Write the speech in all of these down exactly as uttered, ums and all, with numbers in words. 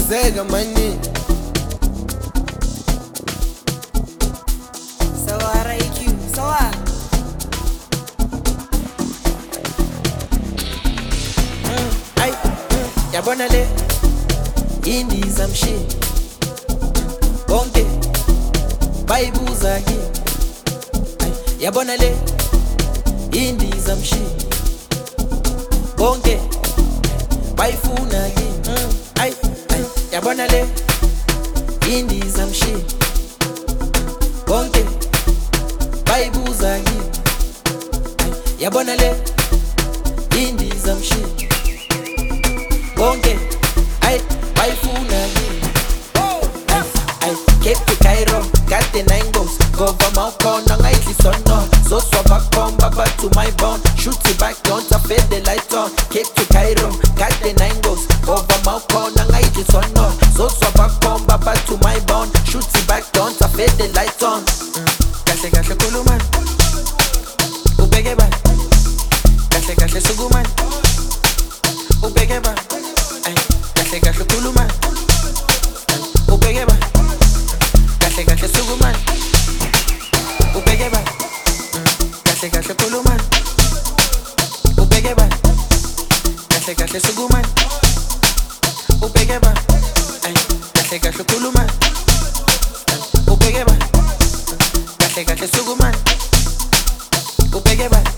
Zega mani Sawa Raiq, sawa. mm, ay, mm, yabona le indiza mshi bonke bayibuza kimi ay, yabona le indiza mshi bonke bayifuna kimi mm, ay, ay, yabona le indiza mshi bonke bayibuza kimi ay, yabona le indiza mshi bonke ay bayifuna kimi ay Cape to Cairo got the nine goals Gova maukhona ngayidli sono zoswaba khomba but to my bone shoot it back don't fade the light on Cape to Cairo got the nine goals Gova maukhona ngayidli sono zoswaba khomba but to my bone shoot it back don't fade the light on kahle kahle khuluma ubeke ba kahle kahle sukuma ubeke ba ay kahle kahle khuluma ubeke ba kahle kahle sukuma ubeke ba kahle kahle khuluma ubeke ba kahle kahle sukuma ubeke ba ay kahle kahle khuluma ubeke ba kahle kahle sukuma ubeke ba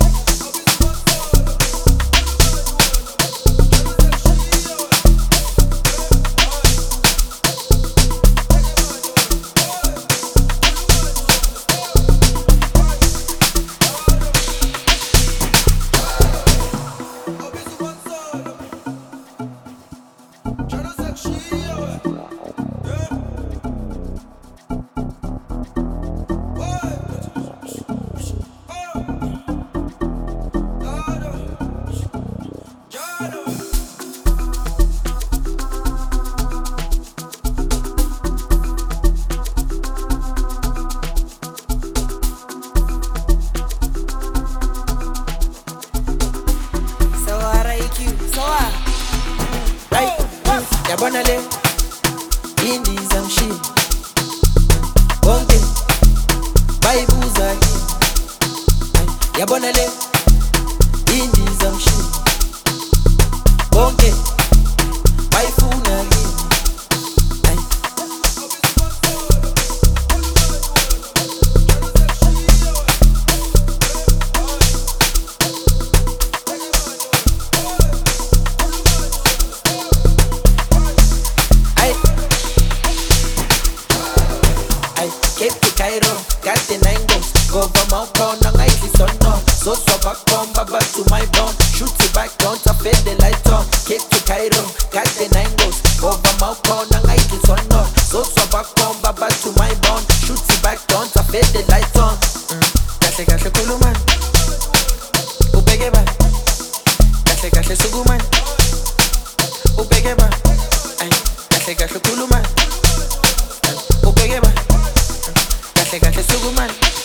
Sawa. Right, yabona le indiza mshi bonke bayibuza kimi yabona le indiza mshi bonke bayifuna kimi Cape to Cairo, got the nine goals Gova maukhona ngayidli sono zoswaba khomba but to my bone shoot it back don't fade the light on Cape to Cairo, got the nine goals Gova maukhona ngayidli sono zoswaba khomba but to my bone shoot it back don't fade the light on kahle kahle khuluma ubeke ba kahle kahle sukuma ubeke ba ay kahle kahle khuluma ubeke ba kahle kahle sukuma